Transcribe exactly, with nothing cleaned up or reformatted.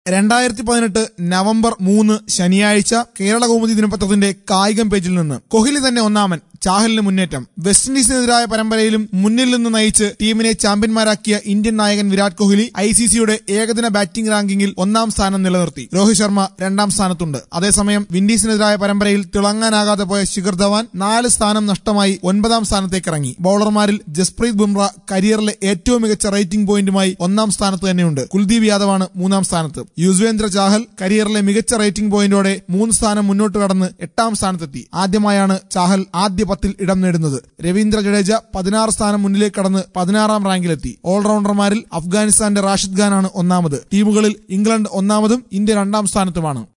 രണ്ടായിരത്തി പതിനെട്ട് നവംബർ മൂന്ന് ശനിയാഴ്ച കേരള കൗമുദി ദിനപത്രത്തിന്റെ കായികം പേജിൽ നിന്ന് കോഹ്ലി തന്നെ ഒന്നാമൻ, ചാഹലിന് മുന്നേറ്റം. വെസ്റ്റ് ഇൻഡീസിനെതിരായ പരമ്പരയിലും മുന്നിൽ നിന്ന് നയിച്ച് ടീമിനെ ചാമ്പ്യന്മാരാക്കിയ ഇന്ത്യൻ നായകൻ വിരാട് കോഹ്ലി ഐ സി സിയുടെ ഏകദിന ബാറ്റിംഗ് റാങ്കിങ്ങിൽ ഒന്നാം സ്ഥാനം നിലനിർത്തി. രോഹിത് ശർമ്മ രണ്ടാം സ്ഥാനത്തുണ്ട്. അതേസമയം വിൻഡീസിനെതിരായ പരമ്പരയിൽ തിളങ്ങാനാകാതെ പോയ ശിഖർ ധവാൻ നാല് സ്ഥാനം നഷ്ടമായി ഒൻപതാം സ്ഥാനത്തേക്ക് ഇറങ്ങി. ബൌളർമാരിൽ ജസ്പ്രീത് ബുംറ കരിയറിലെ ഏറ്റവും മികച്ച റേറ്റിംഗ് പോയിന്റുമായി ഒന്നാം സ്ഥാനത്ത് തന്നെയുണ്ട്. കുൽദീപ് യാദവാണ് മൂന്നാം സ്ഥാനത്ത്. യുസ്വേന്ദ്ര ചാഹൽ കരിയറിലെ മികച്ച റേറ്റിംഗ് പോയിന്റോടെ മൂന്ന് സ്ഥാനം മുന്നോട്ട് കടന്ന് എട്ടാം സ്ഥാനത്തെത്തി. ആദ്യമായാണ് ചാഹൽ ആദ്യ പത്തിൽ ഇടം നേടുന്നത്. രവീന്ദ്ര ജഡേജ പതിനാറ് സ്ഥാനം മുന്നിലേക്ക് കടന്ന് പതിനാറാം റാങ്കിലെത്തി. ഓൾറൗണ്ടർമാരിൽ അഫ്ഗാനിസ്ഥാന്റെ റാഷിദ് ഖാനാണ് ഒന്നാമത്. ടീമുകളിൽ ഇംഗ്ലണ്ട് ഒന്നാമതും ഇന്ത്യ രണ്ടാം സ്ഥാനത്തുമാണ്.